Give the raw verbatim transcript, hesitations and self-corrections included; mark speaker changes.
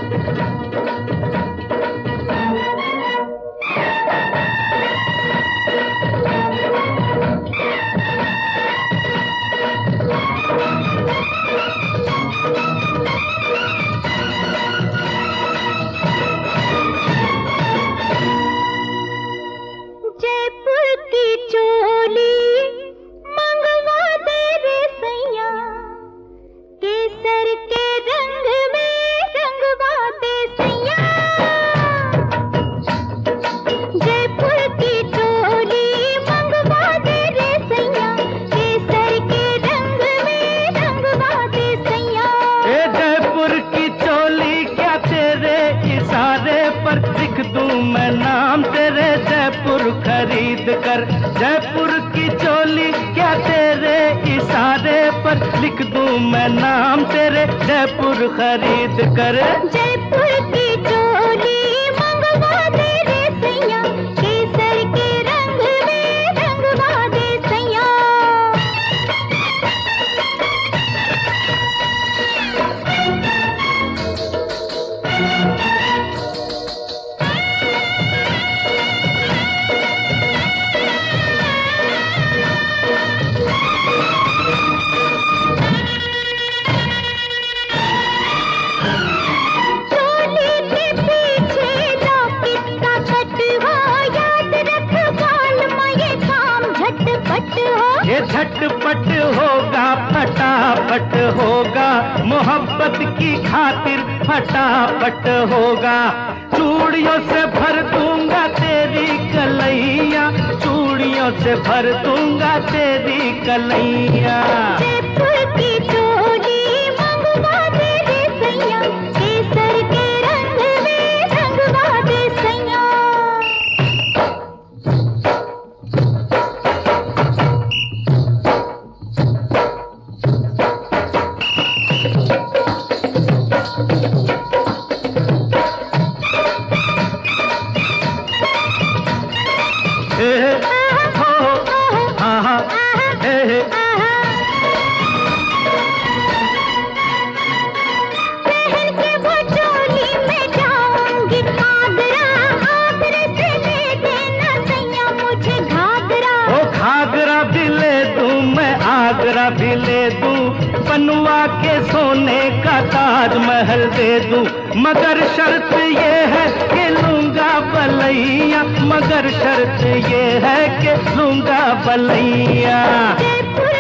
Speaker 1: मैं नाम तेरे जयपुर खरीद कर, जयपुर की चोली क्या तेरे इशारे पर लिख दूं मैं नाम तेरे जयपुर खरीद कर।
Speaker 2: जयपुर की चोली मंगवा दे रे सैया, केसर के रंग में रंगवा दे सैया।
Speaker 1: ये झटपट होगा फटाफट होगा, मोहब्बत की खातिर फटाफट होगा। चूड़ियों से भर दूंगा तेरी कलैया, चूड़ियों से भर दूंगा तेरी कलैया।
Speaker 2: जयपुर की चोली मंगवा दे रे सैया, केसर के रंग में रंगवा दे सैया।
Speaker 1: आगरा भी ले दूं, बनवा के सोने का ताजमहल दे दूं, मगर शर्त ये है कि लूंगा बलैया, मगर शर्त ये है कि लूंगा बलैया।